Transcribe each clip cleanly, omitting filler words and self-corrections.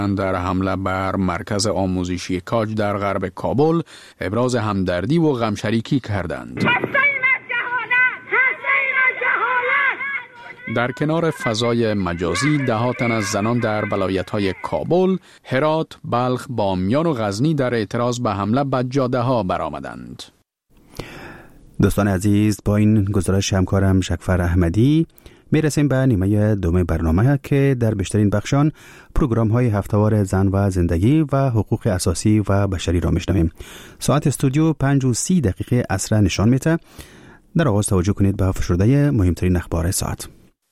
در حمله بر مرکز آموزشی کاج در غرب کابل ابراز همدردی و غمشریکی کردند. در کنار فضای مجازی ده‌ها تن از زنان در ولایت‌های کابل، هرات، بلخ، بامیان و غزنی در اعتراض به حمله به جاده‌ها برآمدند. دوستان عزیز، با این گزارش همکارم شکفر احمدی میرسیم به نیمه دوم برنامه که در بیشترین بخشان پروگرام‌های هفته‌وار زن و زندگی و حقوق اساسی و بشری را میشنویم. ساعت استودیو 5:30 عصر نشان میده. در آغاز توجه کنید به فشرده مهمترین اخبار ساعت.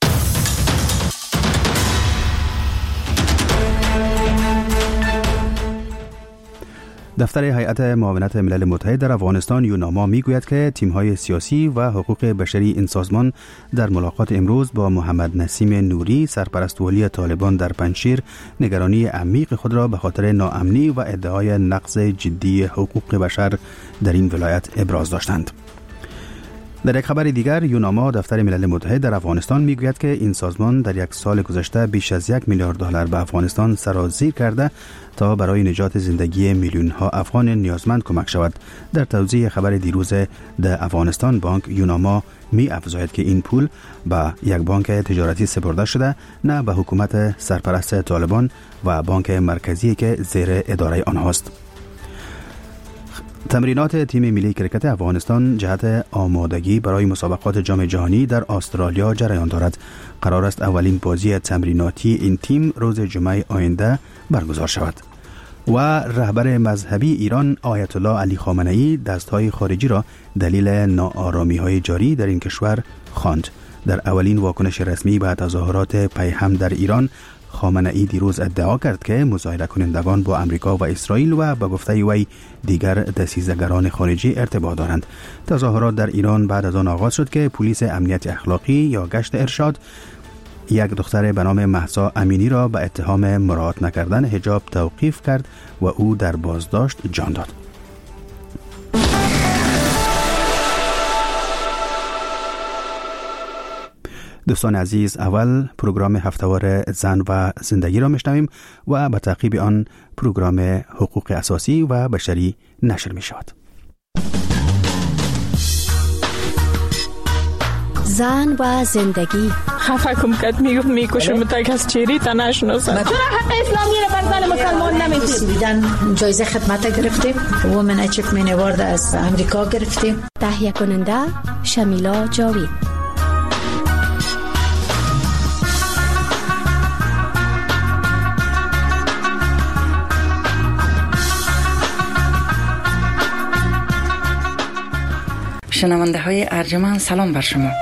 دفتر هیئت معاونت ملل متحد در افغانستان یوناما میگوید که تیم‌های سیاسی و حقوق بشری این سازمان در ملاقات امروز با محمد نسیم نوری سرپرست والی طالبان در پنجشیر نگرانی عمیق خود را به خاطر ناامنی و ادعای نقض جدی حقوق بشر در این ولایت ابراز داشتند. در یک خبر دیگر، یوناما دفتر ملل متحد در افغانستان میگوید که این سازمان در یک سال گذشته بیش از $1 میلیارد به افغانستان سرازیر کرده تا برای نجات زندگی میلیون ها افغان نیازمند کمک شود. در توضیح خبر دیروز در افغانستان بانک یوناما می افزاید که این پول به یک بانک تجارتی سپرده شده، نه به حکومت سرپرست طالبان و بانک مرکزی که زیر اداره آنهاست. تمرینات تیم ملی کرکت افغانستان جهت آمادگی برای مسابقات جام جهانی در استرالیا جریان دارد. قرار است اولین بازی تمریناتی این تیم روز جمعه آینده برگزار شود. و رهبر مذهبی ایران آیت الله علی خامنه‌ای دستهای خارجی را دلیل ناآرامی‌های جاری در این کشور خواند. در اولین واکنش رسمی به تظاهرات پیهم در ایران، خامنه‌ای دیروز ادعا کرد که مظاهره کنندگان با امریکا و اسرائیل و به گفته وی دیگر دسیسه‌گران خارجی ارتباط دارند. تظاهرات در ایران بعد از آن آغاز شد که پلیس امنیت اخلاقی یا گشت ارشاد یک دختر به نام مهسا امینی را به اتهام مراعات نکردن حجاب توقیف کرد و او در بازداشت جان داد. دوستان عزیز، اول پروگرام هفته‌وار زن و زندگی را میشنویم و به تعقیب آن پروگرام حقوق اساسی و بشری نشر می شود. زن و زندگی. خفه کم کد میکشم تا کس چیری تا نشناسم. چرا حق اسلامی را بر زن مسلمان نمیدید؟ جایزه خدمت گرفتیم، وومن اچیومنت اوارد از امریکا گرفتیم. تهیه کننده شمیلا جاوید. شنونده های ارجمند، سلام بر شما.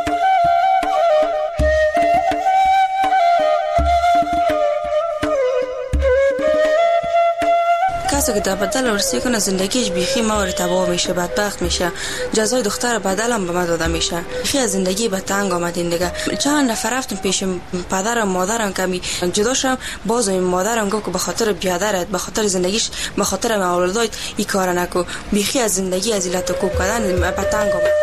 کسی که در بدل ورسی کنه زندگیش بیخی موری تباه میشه، بدبخت میشه. جزای دختر بدل هم به ما داده میشه. بیخی از زندگی به تنگ آمدین دیگه. چند نفر رفتم پیش پدرم مادرم کمی جدا شدم، باز این مادرم گفت که به خاطر بیادرت، به خاطر زندگیش، به خاطر اولادات این کار نکو. بیخی از زندگی از علت کوب کردن به تنگ آمد.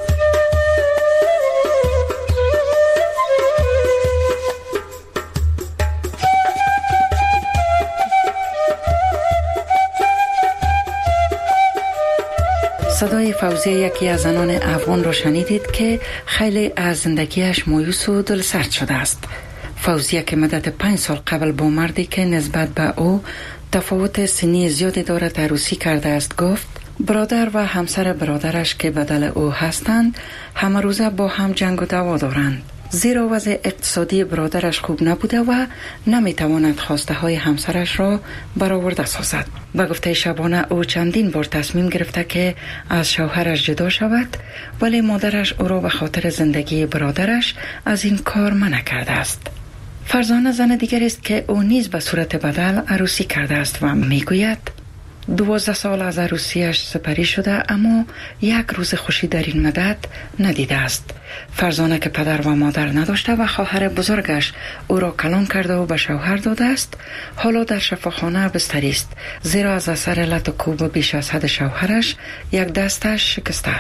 صدای فوزیه یکی از زنان افغان را شنیدید که خیلی از زندگیش مایوس و دلسرد شده است. فوزیه که مدت 5 سال قبل با مردی که نسبت به او تفاوت سنی زیادی دارد عروسی کرده است گفت برادر و همسر برادرش که بدل او هستند همه روزه با هم جنگ و دعوا دارند، زیرا وضع اقتصادی برادرش خوب نبوده و نمیتواند خواسته های همسرش را برآورده سازد. به گفته شبانه او چندین بار تصمیم گرفته که از شوهرش جدا شود، ولی مادرش او را به خاطر زندگی برادرش از این کار منع کرده است. فرزانه زن دیگر است که او نیز به صورت بدل عروسی کرده است و میگوید 12 سال از عروسیش سپری شده اما یک روز خوشی در این مدت ندیده است. فرزانه که پدر و مادر نداشته و خواهر بزرگش او را کلان کرده و به شوهر داده است، حالا در شفاخانه بستری است، زیرا از اثر لط و کوب بیش از حد شوهرش یک دستش شکسته است.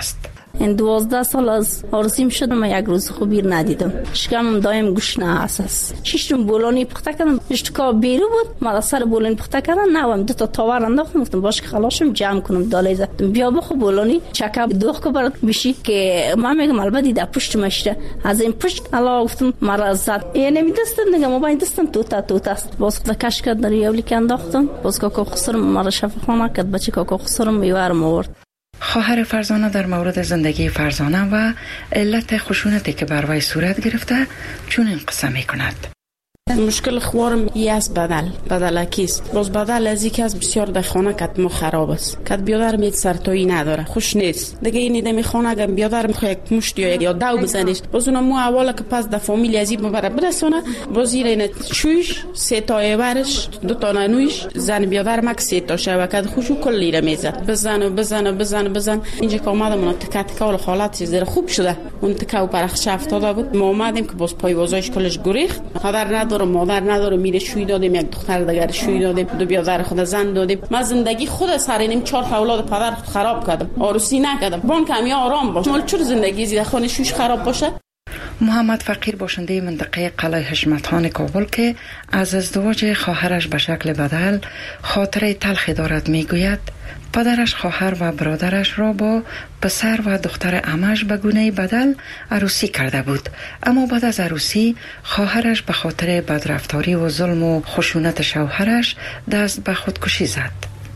این 12 سال از عروسیم شدم یک روز خوبی ندیدم. شکمم دایم گشنه است. ششم بولانی پخته کردم، اشتکا بیرو بود، ما سر بولانی پخته کردم، نوام دو تا تاور انداختم، گفتم باش که خلاصم جمع کنم دالیزه. بیا بخو بولانی چکا دوخ کو برات میشی که ما میگم البته در پشت مشته. از این پشت الله گفتم مرا زد. یعنی دستم نگم ما با دستم توت است. باز کش کرد در یولی که انداختم. باز کاکا خسرم مرا شفاخانه کرد، بچه کاکا خسرم میوارم آورد. خواهر فرزانه در مورد زندگی فرزانه و علت خشونتی که بر وی صورت گرفته چون این قصه می کند. مشکل خوارم ای است بدل کیست. باز بدل از اینکه از بسیار در خانه کتم خراب است. کت بیادر میت سرتایی نداره، خوش نیست. دیگه این دمی خانه اگه بیادر میخواد یک مشت یا دو بزنیش، باز اونم مو اولا که پس در فامیل از این ببره برسونه، باز این چویش سه تا ایورش دو تا نانویش زن بیادر مک سه تا شو کد خوشو کلی را میزد. بزن اینجا که اومدم اون تک ول حالت زیر خوب شده. اون تکو پرخش افتاده بود. ما اومدیم که باز پای وازایش کلش گریخت. مادر نداره میره شوی دادیم، یک دختر دیگر شوی دادیم، دو بیادر خود زن دادیم. ما زندگی خود سرینم 4 اولاد پدر خراب کردم، عروسی نکردم. بان کمی آرام باش. مال چرا زندگی زیاد خانه شوش خراب باشه؟ محمد فقیر باشنده منطقه قلعه حشمتخان کابل که از ازدواج خواهرش به شکل بدل خاطره تلخی دارد میگوید پدرش خواهر و برادرش را با پسر و دختر عمش به گونه بدل عروسی کرده بود، اما بعد از عروسی خواهرش به خاطر بدرفتاری و ظلم و خشونت شوهرش دست به خودکشی زد.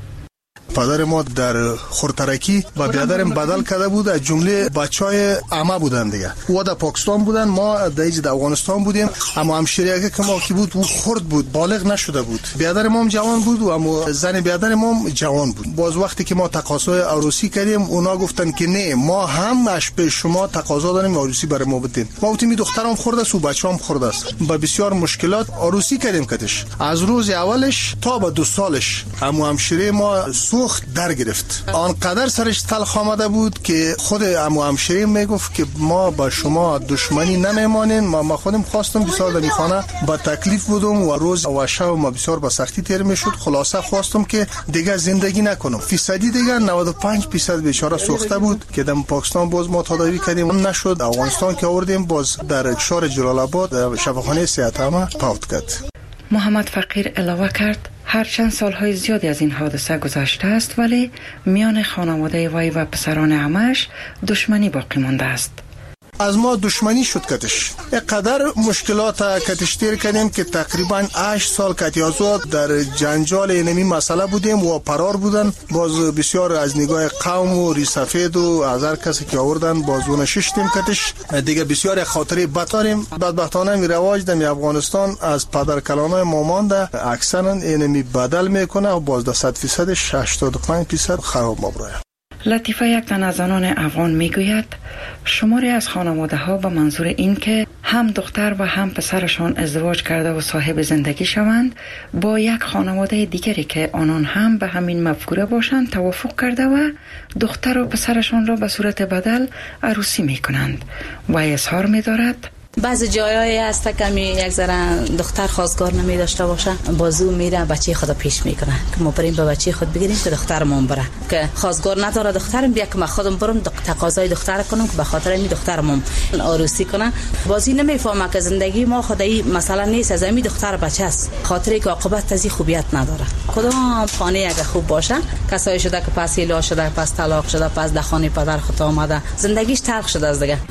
پدر ما در خورترکی با بیادرم بدل کرده بود، از جمله بچهای عمه بودن دیگه. او در پاکستان بودن، ما در افغانستان بودیم. اما همشیره که ما کی بود او خرد بود، بالغ نشده بود. بیادر ما هم جوان بود و اما زن بیادر ما هم جوان بود. باز وقتی که ما تقاضای عروسی کردیم اونا گفتن که نه، ما هم اش به شما تقاضا داریم عروسی برای ما بدین. ما گفتیم دخترم خرد است و بچه‌ام خرد است. با بسیار مشکلات عروسی کردیم کدش. از روز اولش تا به 2 سالش اما همشیره ما سوخت در گرفت. آنقدر سرش تلخ آمده بود که خود عمو همشیره میگفت که ما با شما دشمنی نمیمانیم. ما خودم خواستم بسیار در خانه با تکلیف بودم و روز و شب ما بسیار با سختی تیر میشد. خلاصه خواستم که دیگه زندگی نکنم. فیصدی دیگه 95% بیچاره سوخته بود که در پاکستان باز ما تداوی کردیم نشد. افغانستان که آوردیم باز در شهر جلال آباد شفاخانه صحت عامه فوت کرد. محمد فقیر علاوه کرد هرچند سالهای زیادی از این حادثه گذشته است ولی میان خانواده وی و پسران عمش دشمنی باقی مانده است. از ما دشمنی شد کتش. اینقدر مشکلات کتش تیر کردیم که تقریبا 8 سال کتیازو در جنجال اینمی مسئله بودیم و فرار بودن. باز بسیار از نگاه قوم و ریسفید و از هر کسی که آوردن بازونه ششتیم کتش. دیگه بسیار خاطره بداریم. بدبختانه می رواج در افغانستان از پدر کلانای ما مانده اکثرا اینمی بدل میکنه و باز در 100%ش 85% خراب مبراه. لطیفه یک تن از زنان افغان میگوید شماری از خانواده ها به منظور این که هم دختر و هم پسرشان ازدواج کرده و صاحب زندگی شوند با یک خانواده دیگری که آنان هم به همین مفکوره باشند توافق کرده و دختر و پسرشان را به صورت بدل عروسی میکنند و اظهار می‌دارد بعض جایایی هست که یک ذره دختر خواستگار نمی داشته باشه بازو میره بچه خود پیش میکنه که ما بریم به بچه خود بگیریم که دخترمون بره که خواستگار نداره دخترم بیا که من خودم برم تقاضای دختر کنم که به خاطر این دخترمون عروسی کنه. بازی نمیفهمه که زندگی ما خدایی مثلا نیست، از این دختر بچه است، خاطری که عاقبت تزی خوبیت نداره. کدام خانه اگه خوب باشه کسایی شده که پس ایلا شده، پس طلاق شده، پس در خانه پدر خود آمده، زندگیش تلخ شده از دیگه.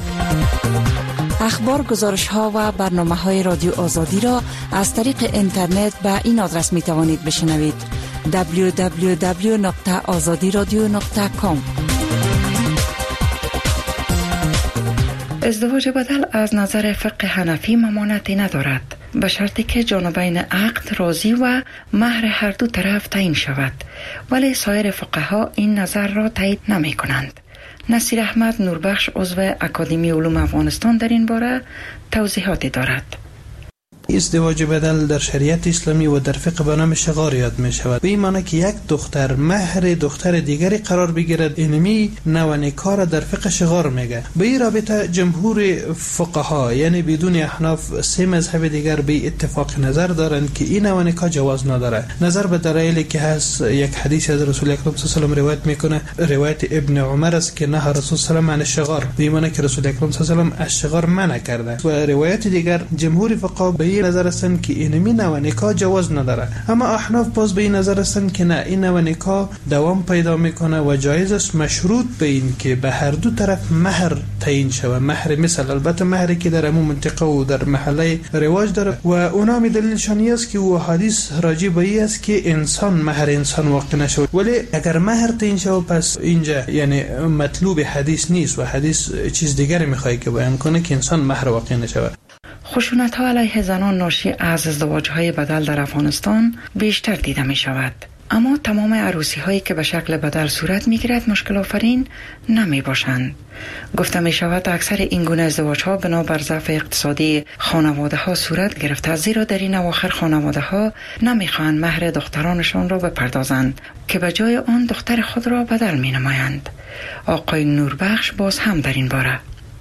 اخبار، گزارش ها و برنامه های رادیو آزادی را از طریق اینترنت به این آدرس می توانید بشنوید: www.azadiradio.com. ازدواج بدل از نظر فقه حنفی ممانعتی ندارد به شرطی که جانبین عقد راضی و مهر هر دو طرف تعیین شود، ولی سایر فقها این نظر را تایید نمی کنند. نصیر احمد نوربخش عضو اکادمی علوم افغانستان در این باره توضیحاتی دارد. ازدواج بدل در شریعت اسلامی و در فقه به نام شغار یاد می شود. به این معنی که یک دختر مهر دختر دیگری قرار بگیرد، اینمی نوع نکاح در فقه شغار میگه. به این رابطه جمهور فقها یعنی بدون احناف سه مذهب دیگر به اتفاق نظر دارند که این نوع نکاح جواز نداره. نظر به دلایلی که هست، یک حدیث از رسول اکرم صلی الله علیه و روایت میکنه، روایت ابن عمر است که نه رسول صلی الله علیه و آله شغار، به معنی که رسول اکرم صلی الله علیه و آله از شغار منع کرده. و روایت دیگر جمهور فقها به این نظر هستند که اینمی نوع نکاح جواز نداره. اما احناف باز به این نظر هستند که نه، این نوع نکاح دوام پیدا میکنه و جایز است، مشروط به این که به هر دو طرف مهر تعیین شود. مهر مثل البته مهری که در همون منطقه و در محله رواج داره و اونا می دلیلشان است که او حدیث راجع به این است که انسان مهر انسان واقع نشود. ولی اگر مهر تعیین شود پس اینجا یعنی مطلوب حدیث نیست و حدیث چیز دیگری میخواد که بیان کنه که انسان مهر واقع نشود. خشونت ها علیه زنان ناشی از ازدواج های بدل در افغانستان بیشتر دیده می شود. اما تمام عروسی هایی که به شکل بدل صورت می گیرد مشکل آفرین نمی باشند. گفته می شود اکثر این گونه ازدواج ها بنابر ضعف اقتصادی خانواده ها صورت گرفته، زیرا در این اواخر خانواده ها نمی خواهند مهر دخترانشان را بپردازند که به جای آن دختر خود را بدل می نمایند. آقای نوربخش باز هم در این باره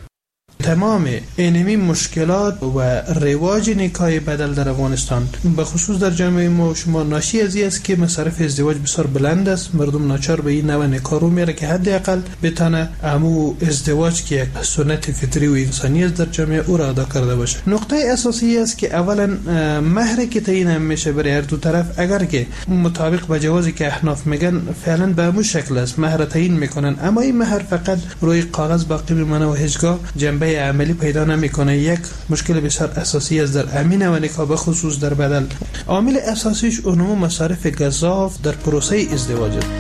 تمام اینمی مشکلات و رواج نکاح بدل در افغانستان به خصوص در جامعه ما شما ناشی از این است که مصارف ازدواج بسیار بلند است. مردم ناچار به این نوع نکاح رو میره که حداقل بتونه امو ازدواج که یک سنت فطری و انسانی است در جامعه او را ادا کرده باشه. نقطه اساسی است که اولا مهری که تعیین میشه برای هر دو طرف اگر که مطابق با جوازی که احناف میگن فعلا به همون شکل است، مهر تعیین میکنن، اما این مهر فقط روی کاغذ باقی میمونه و هیچگاه جنبه عملی پیدا نمیکنه. یک مشکل بسیار اساسی است در امین و نکاح به خصوص در بدل. عامل اساسیش اونمو مصارف گزاف در پروسه ازدواج است.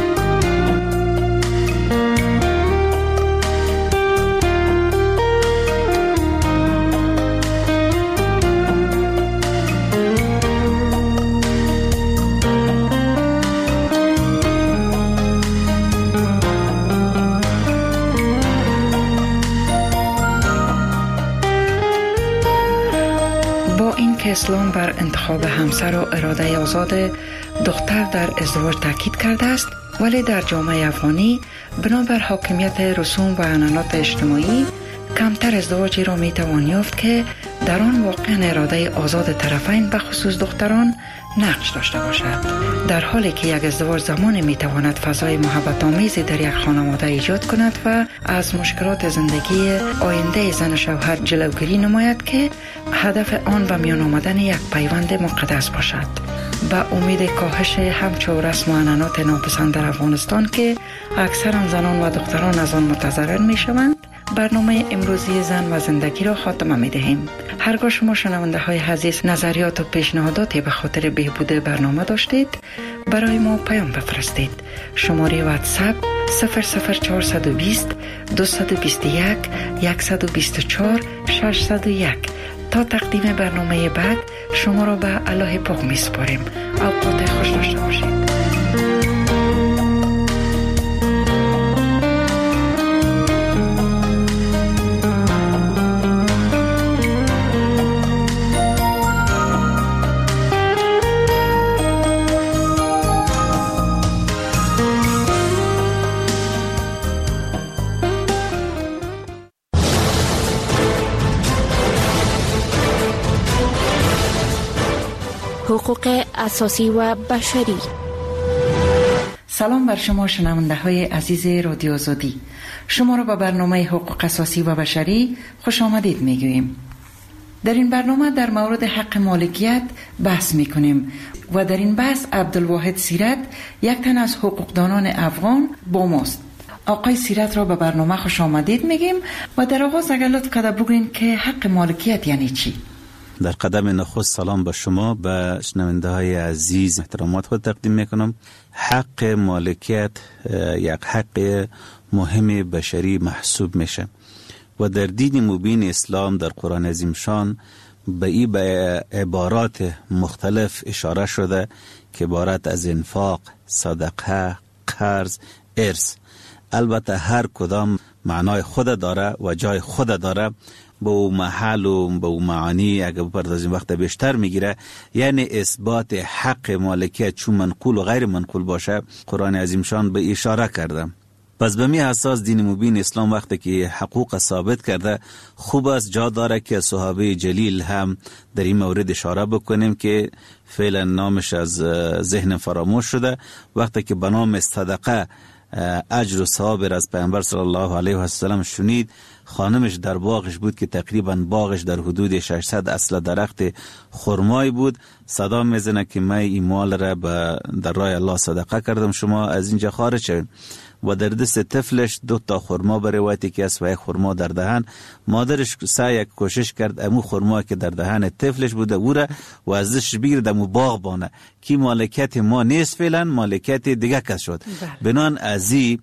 اسلام بر انتخاب همسر و اراده آزاد دختر در ازدواج تاکید کرده است، ولی در جامعه افغانی بنابر حاکمیت رسوم و عنعنات اجتماعی کمتر ازدواجی را میتوان یافت که در آن واقعا اراده آزاد طرفین به خصوص دختران نقش داشته باشد. در حالی که یک ازدواج زمانی میتواند فضای محبت آمیزی در یک خانواده ایجاد کند و از مشکلات زندگی آینده زن و شوهر جلوگیری نماید که هدف آن به میان آمدن یک پیوند مقدس باشد. با امید کاهش همچو رسم و عنعنات ناپسند در افغانستان که اکثر زنان و دختران از آن متضرر میشوند، برنامه امروزی زن و زندگی را خاتمه می دهیم. هرگاه شما شنونده های عزیز نظریات و پیشنهاداتی به خاطر بهبود برنامه داشتید، برای ما پیام بفرستید. شماره واتساپ 00420 221 124 601. تا تقدیم برنامه بعد شما را به الله پاک می سپاریم. اوقات خوش داشته باشید. حقوق اساسی و بشری. سلام بر شما شنونده های عزیز رادیو آزادی. شما را به برنامه حقوق اساسی و بشری خوش آمدید میگوییم. در این برنامه در مورد حق مالکیت بحث میکنیم و در این بحث عبدالواحد سیرت، یک تن از حقوقدانان افغان با ماست. آقای سیرت را به برنامه خوش آمدید میگیم و در آغاز اگر لطف کرده بگویید که حق مالکیت یعنی چی؟ در قدم نخست سلام به شما، به شنونده های عزیز احترامات خود تقدیم میکنم. حق مالکیت یک حق مهم بشری محسوب میشه و در دین مبین اسلام در قرآن عظیم شان به این به عبارات مختلف اشاره شده که عبارت از انفاق، صدقه، قرض، ارث. البته هر کدام معنای خود داره و جای خود داره، به اون محل و به اون معانی اگر بپردازیم وقت بیشتر میگیره. یعنی اثبات حق مالکیت چون منقول و غیر منقول باشه قرآن عظیم شان به اشاره کرده. پس به می اساس دین مبین اسلام وقتی که حقوق ثابت کرده خوب است جا داره که صحابه جلیل هم در این مورد اشاره بکنیم که فعلا نامش از ذهن فراموش شده. وقتی که به نام صدقه اجر و ثواب از پیامبر صلی الله علیه و سلم شنید، خانمش در باغش بود که تقریبا باغش در حدود 600 اصل درخت خرمای بود. صدا میزنه که من این مال را در راه الله صدقه کردم، شما از اینجا خارج شوید. و در دست طفلش 2 تا خرما به روایتی که است و 1 خرما در دهن. مادرش سعی کوشش کرد امو خرما که در دهن طفلش بوده او را و ازش بگیرد امو باغ بانه که مالکیت ما نیست، فعلا مالکیت دیگه کس شد. بنان ازی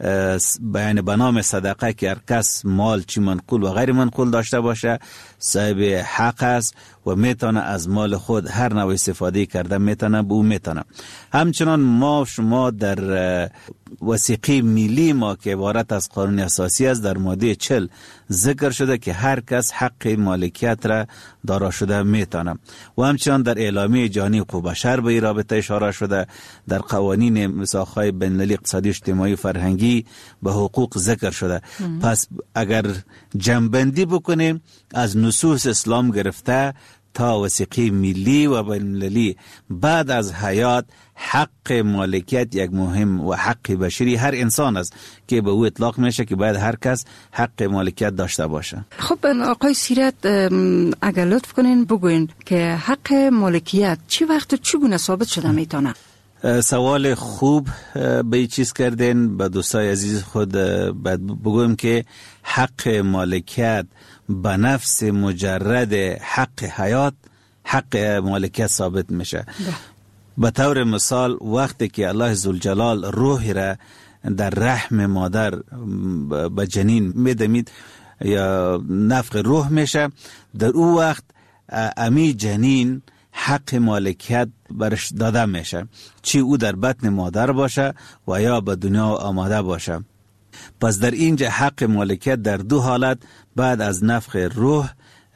بیان به نام صدقه که هر کس مال چی منقول و غیر منقول داشته باشه صاحب حق است و میتونه از مال خود هر نوع استفاده کرده میتونه به او میتونه. همچنان ما شما در وثیقه ملی ما که عبارت از قانون اساسی است در ماده 40 ذکر شده که هر کس حق مالکیت را دارا شده میتونه و همچنان در اعلامیه جهانی حقوق بشر به این رابطه اشاره شده. در قوانین میثاق‌های بین‌المللی اقتصادی اجتماعی فرهنگی به حقوق ذکر شده. پس اگر جمع‌بندی بکنیم از نصوص اسلام گرفته تا وثیقه ملی و بین‌المللی بعد از حیات حق مالکیت یک مهم و حق بشری هر انسان است که به او اطلاق میشه که باید هر کس حق مالکیت داشته باشه. خب آقای سیرت اگر لطف کنین بگوین که حق مالکیت چی وقت و چگونه ثابت شده میتونه؟ سوال خوب به این چیز کردین. به دوستای عزیز خود بگویم که حق مالکیت به نفس مجرد حق حیات حق مالکیت ثابت میشه. به طور مثال وقتی که الله ذوالجلال روح را در رحم مادر به جنین میدمید یا نفخ روح میشه، در او وقت امی جنین حق مالکیت برش داده میشه، چی او در بطن مادر باشه و یا به دنیا آماده باشه. پس در اینجا حق مالکیت در 2 حالت بعد از نفخ روح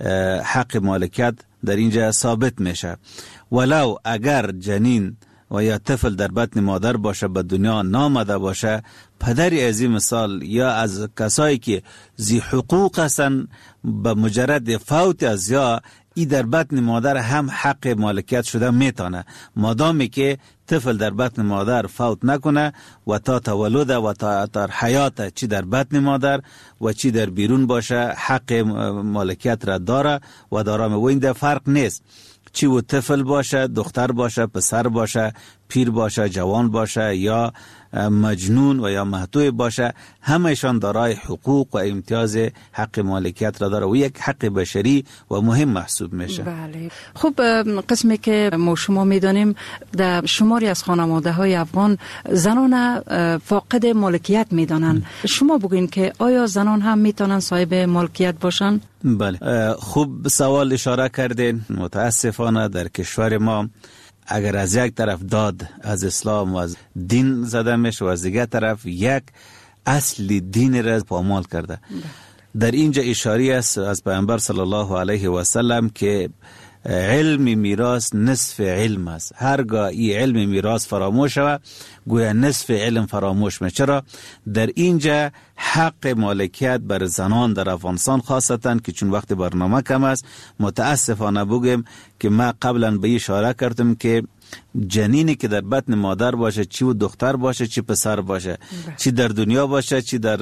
حق مالکیت در اینجا ثابت میشه. ولو اگر جنین و یا طفل در بطن مادر باشه به دنیا نامده باشه، پدری از این مثال یا از کسایی که ذی حقوق هستن به مجرد فوت از یا ای در بطن مادر هم حق مالکیت شده میتونه، مادامی که طفل در بطن مادر فوت نکنه و تا تولد و تا حیات چی در بطن مادر و چی در بیرون باشه حق مالکیت را داره و دارم. و این در فرق نیست چی و طفل باشه، دختر باشه، پسر باشه، پیر باشه، جوان باشه یا مجنون و یا محتوی باشه، همهشان دارای حقوق و امتیاز حق مالکیت را داره و یک حق بشری و مهم محسوب میشه. بله. خب قسمی که ما شما میدانیم در شماری از خانواده های افغان زنان فاقد مالکیت میدانن. شما بگوین که آیا زنان هم میتونن صاحب مالکیت باشن؟ بله، خوب سوال اشاره کردین. متاسفانه در کشور ما اگر از یک طرف داد از اسلام و از دین زده میشه و از دیگر طرف یک اصل دین را پامال کرده. در اینجا اشاری است از پیامبر صلی الله علیه و سلم که علم میراث نصف علم است. هرگاه این علم میراث فراموش شود گویا نصف علم فراموش میشه. چرا؟ در اینجا حق مالکیت بر زنان در افغانستان خاصتا که چون وقت برنامه کم است متاسفانه بگم که ما قبلا به اشاره کردم که جنینی که در بطن مادر باشه، چی و دختر باشه چی پسر باشه، چی در دنیا باشه چی در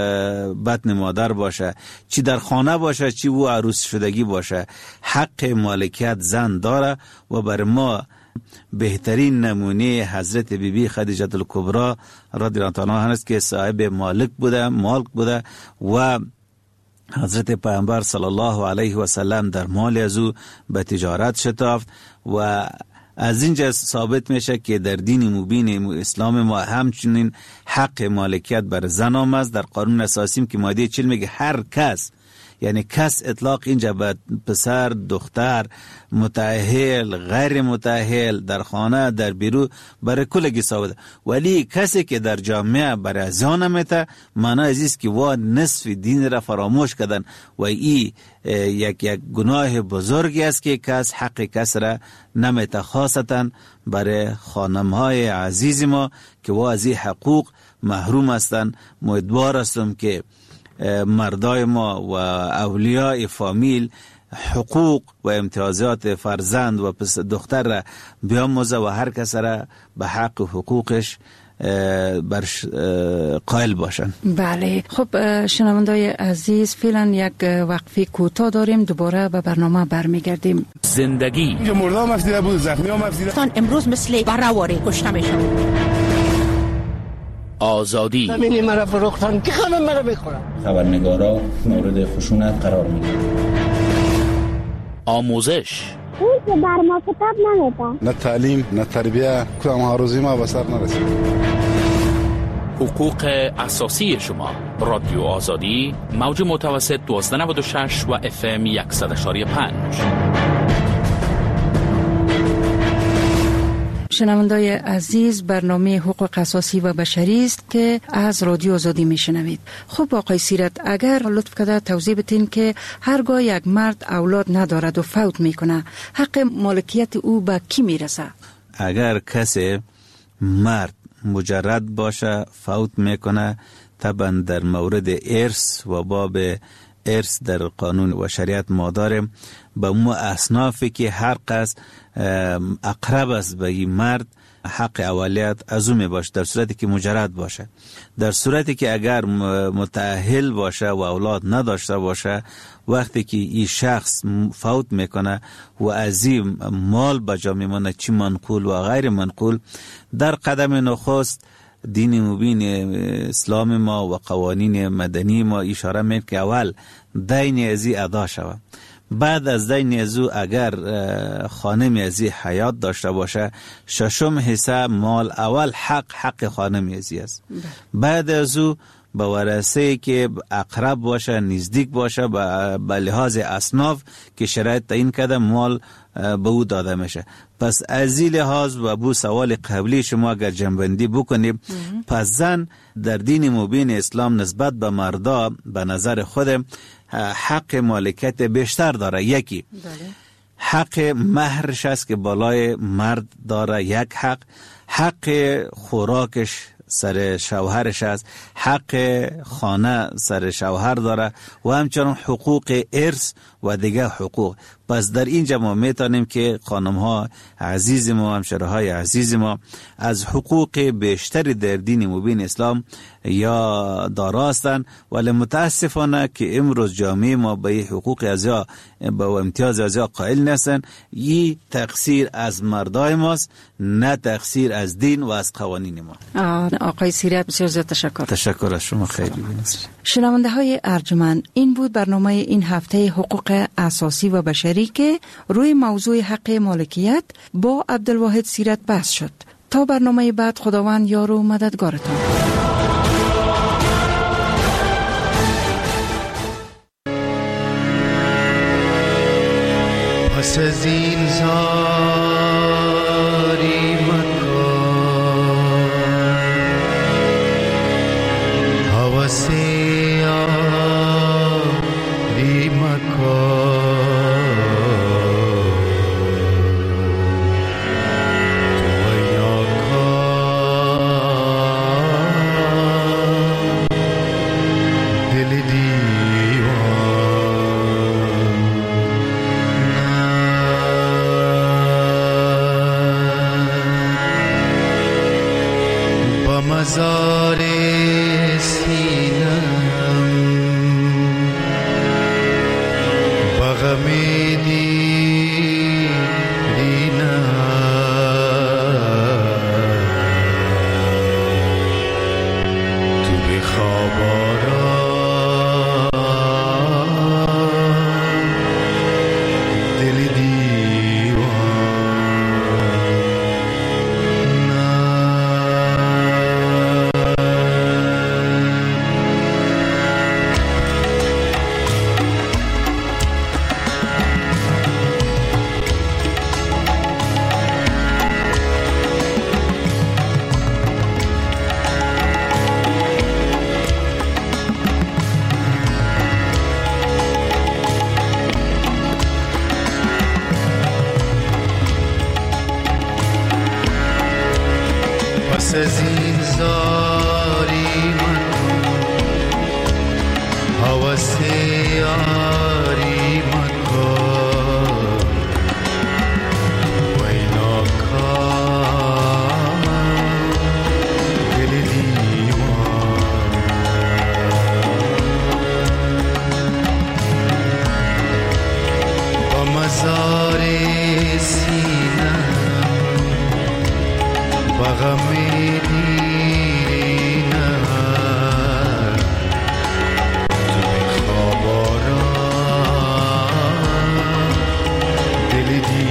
بطن مادر باشه، چی در خانه باشه چی و عروس شدگی باشه، حق مالکیت زن داره. و بر ما بهترین نمونه حضرت بیبی خدیجه الکبری رضی الله عنها هست که صاحب مالک بوده و حضرت پیامبر صلی الله علیه و سلم در مال از او به تجارت شتافت و از اینجا ثابت میشه که در دین مبین اسلام ما همچنین حق مالکیت بر زن آمد. در قانون اساسی که ماده 40 میگه هر کس، یعنی کس اطلاق اینجا به پسر دختر متأهل غیر متأهل در خانه در بیرون برای کلگی ثابت، ولی کسی که در جامعه برای ازیان میته معنی ازیست که وا نصف دین را فراموش کردن و این یک گناه بزرگی است که کس حق کس را نمیته، خاصتا برای خانم‌های عزیز ما که وا از این حقوق محروم هستند. امیدوار هستم که مردای ما و اولیاء فامیل حقوق و امتیازات فرزند و دختر را بیاموزه و هر کس را به حق و حقوقش قائل باشن. بله، خب شنوندای عزیز، فعلا یک وقفه کوتاه داریم، دوباره به برنامه برمیگردیم. زندگی مردم افزیده بود، زخمی هم افزیده. امروز مثل برآوری کشته میشن. آزادی زمینی مرا فروختن که خانم مرا بخورن. خبرنگارا مورد خشونت قرار میگیرن. آموزش اون که بر ما کتاب نمیده، نه تعلیم نه تربیه، کدام هاروزی ما به سر نرسید. حقوق اساسی شما. رادیو آزادی، موج متوسط 1296 و FM 100.5. شنوندای عزیز، برنامه حقوق اساسی و بشری است که از رادیو آزادی میشنوید. خب آقای سیرت، اگر لطف کرده توضیح بدین که هرگاه یک مرد اولاد ندارد و فوت میکنه، حق مالکیت او به کی میرسه؟ اگر کسی مرد مجرد باشه فوت میکنه، طبعا در مورد ارث و باب ارث در قانون و شریعت ما داریم به مو اصنافی که هر قصد اقرب است به این مرد حق اولیت از او می باشه، در صورتی که مجرد باشه. در صورتی که اگر متأهل باشه و اولاد نداشته باشه، وقتی که این شخص فوت میکنه و از این مال بجا میمونه، چی منقول و غیر منقول، در قدم نخست دین مبین اسلام ما و قوانین مدنی ما اشاره میکنه که اول دین ازی ادا شود. بعد از دین ازو اگر خانم ازی حیات داشته باشه، ششم حصه مال اول حق خانم ازی است. بعد ازو به ورثه که اقرب باشه، نزدیک باشه، به لحاظ اصناف که شرایط تعیین کرده مال به او داده میشه. پس از این لحاظ و بو سوال قبلی شما اگر جنبندی بکنیم، پس زن در دین مبین اسلام نسبت به مردا به نظر خود حق مالکیت بیشتر داره. یکی حق مهرش است که بالای مرد داره، یک حق خوراکش سر شوهرش است، حق خانه سر شوهر داره و همچنان حقوق ارث و دیگه حقوق. پس در اینجا ما میتونیم که خانم ها عزیز ما، همشره های عزیز ما از حقوق بیشتری در دین مبین اسلام یا داراستن، ولی متاسفانه که امروز جامعه ما به حقوق ازیا به امتیاز ازیا قائل نیستن. این تقصیر از مردای ماست، نه تقصیر از دین و از قوانین ما. آقای سیرت بسیار زیاد تشکر از شما، خیلی بینست. شنونده های ارجمند، این بود برنامه این هفته حقوق اساسی و بشری که روی موضوع حق مالکیت با عبدالواحد سیرت بحث شد. تا برنامه بعد، خداوند یار و مددگارتان. پس از این زاری مکن، حوثی آری مکن، مزار سینم بغمی دیرینم، تو بخوابارا دل دیوان. پس از این زاری مکن هوس یاری مکن وی ناکام دل دیوان با مزار سینه با غم دیرینه تو خواب آرام دل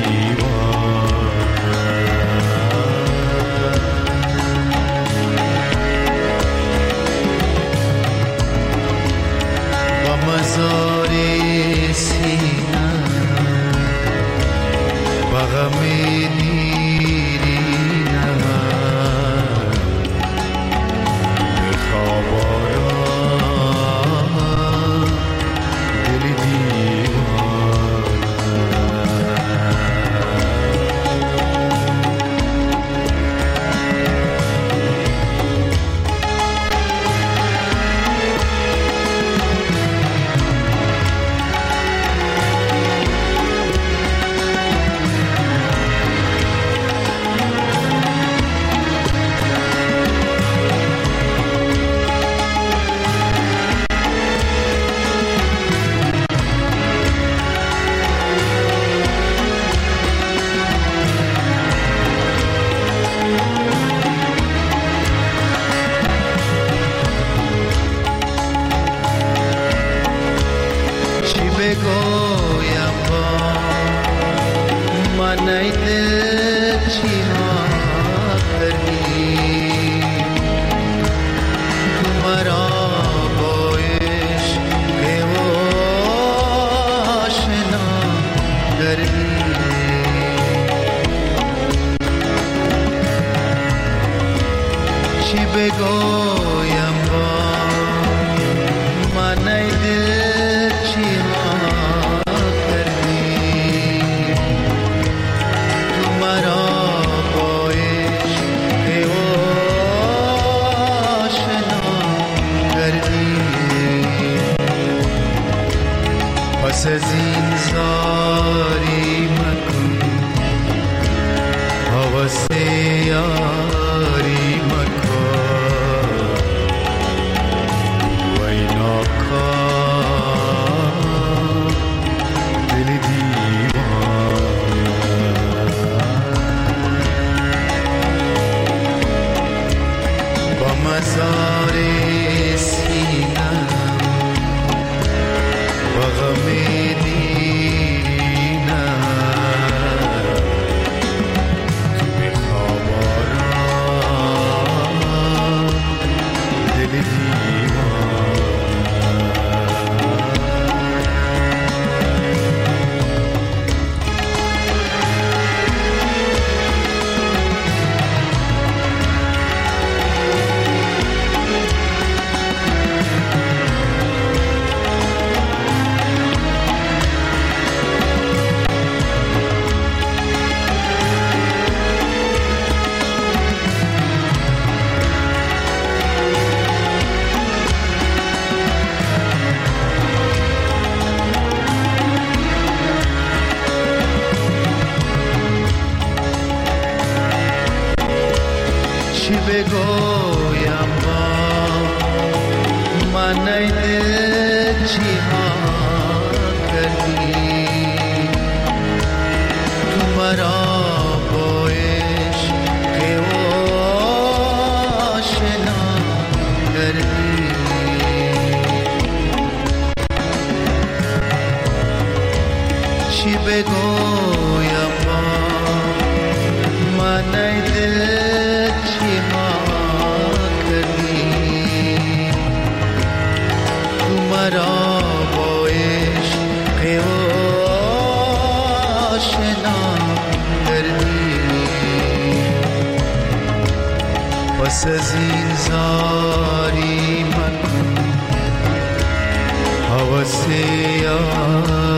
دیوان با مزار سینه با غم بگویم با من ای دل چی ها کردی تو مرا با عشق و آشنا کردی چی بگویم با من ای دل چی پس از این زاری مکن هوس یاری مکن وی ناکام دل دیوان با مزار سینه با غم دیرینه تو به خواب آرام دل دیوان چی بگویم با من ای دل چی ها کردی تو مرا با عشق و آشنا کردی چی بگویم با من ای دل چی ها کردی تو مرا با عشق و آشنا کردی پس از این زاری مکن هوس یاری